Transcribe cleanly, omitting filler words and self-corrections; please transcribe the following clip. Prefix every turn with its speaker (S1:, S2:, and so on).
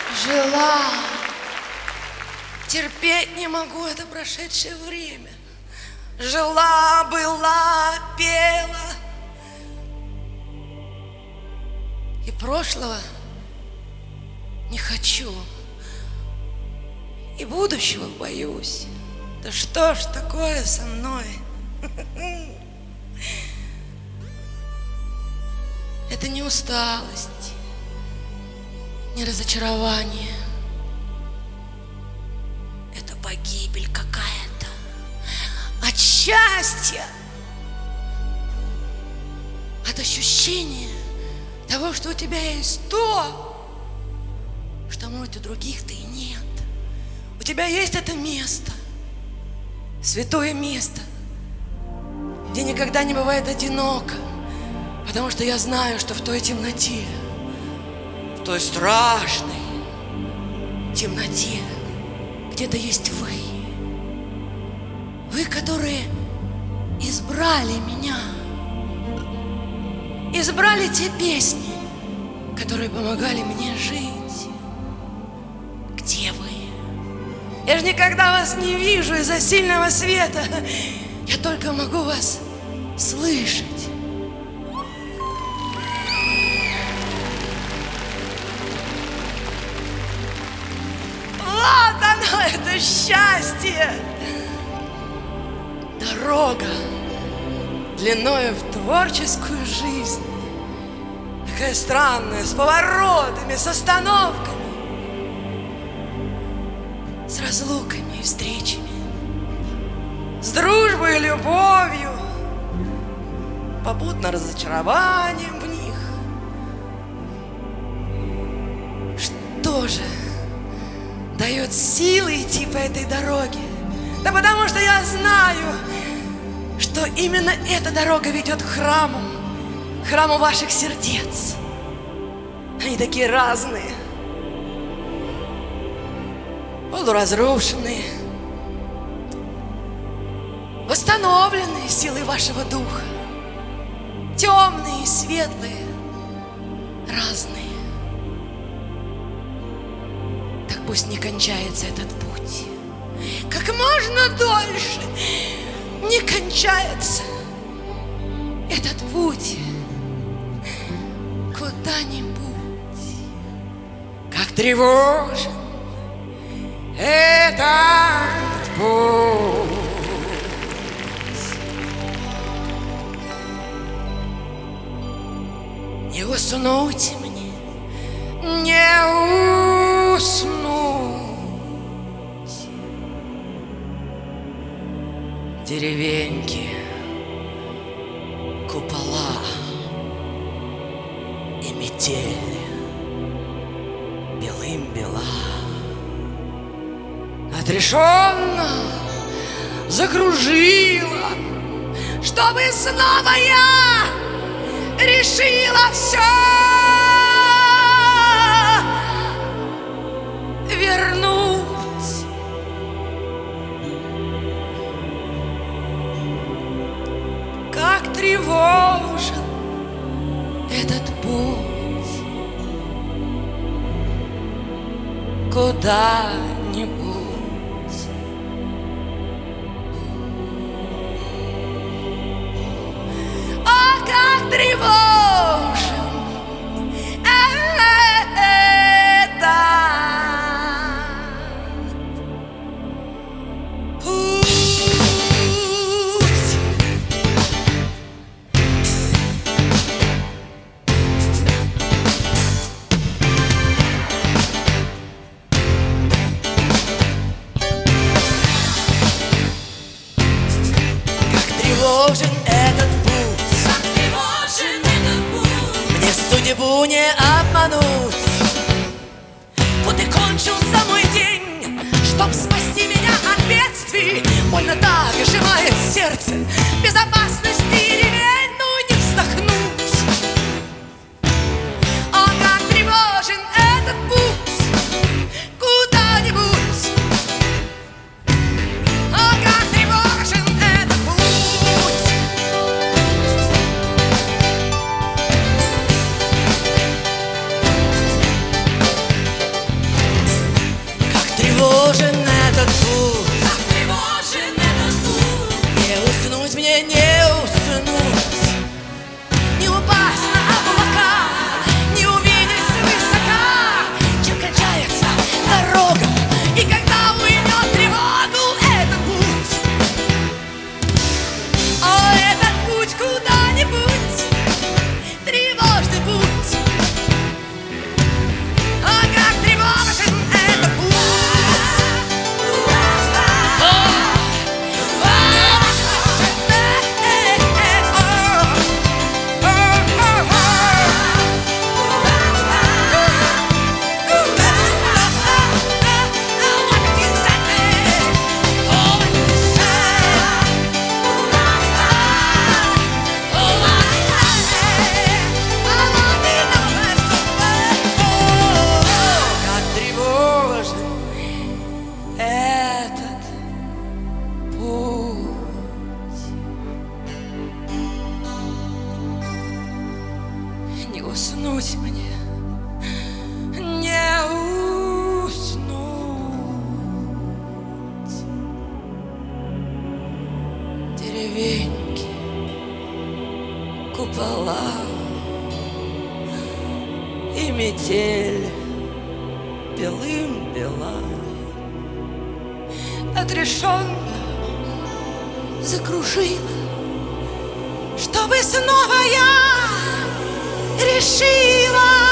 S1: Жила, терпеть не могу это прошедшее время. Жила, была, пела. И прошлого не хочу, и будущего боюсь. Да что ж такое со мной? Это не усталость, не разочарование. Это погибель какая-то от счастья, от ощущения того, что у тебя есть то, что, может, у других-то и нет. У тебя есть это место, святое место, где никогда не бывает одиноко, потому что я знаю, что в той темноте, в той страшной темноте где-то есть вы. Вы, которые избрали меня, избрали те песни, которые помогали мне жить. Где вы? Я же никогда вас не вижу из-за сильного света. Я только могу вас слышать. Вот оно, это счастье. Дорога длиною в творческую жизнь. Такая странная, с поворотами, с остановками, с разлуками и встречами, с дружбой и любовью, попутно разочарованием в них. Что же дает силы идти по этой дороге? Да потому что я знаю, что именно эта дорога ведет к храму, храму ваших сердец. Они такие разные, полуразрушенные, восстановленные силой вашего духа, темные и светлые, разные. Так пусть не кончается этот путь, как можно дольше не кончается этот путь куда-нибудь. Как тревожен этот путь. Не уснуть мне, не уснуть. Деревеньки, купола и метель белым бела. Отрешенно закружила, чтобы снова я решила все вернуть. Как тревожен этот путь куда-нибудь. О, как тревожен этот путь.
S2: Как тревожен этот путь.
S1: Мне судьбу не обмануть. Вот и кончился мой день, чтоб спасти меня от бедствий. Больно так сжимает сердце, безопасности ревень, ну не вздохнуть. О, как тревожен этот путь куда-нибудь. О, как тревожен этот путь. путь.
S2: Как тревожен этот путь.
S1: Не уснуть мне, не уснуть, не упасть на облака, не увидеть свысока, чем кончается дорога. И когда уймет тревогу этот путь, о, этот путь куда-нибудь, тревожный путь. О, как тревожен этот путь. Как тревожен этот путь. Не уснуть мне, не уснуть. Деревеньки, купола и метель белым бела. Отрешенно закружила, чтобы снова я решила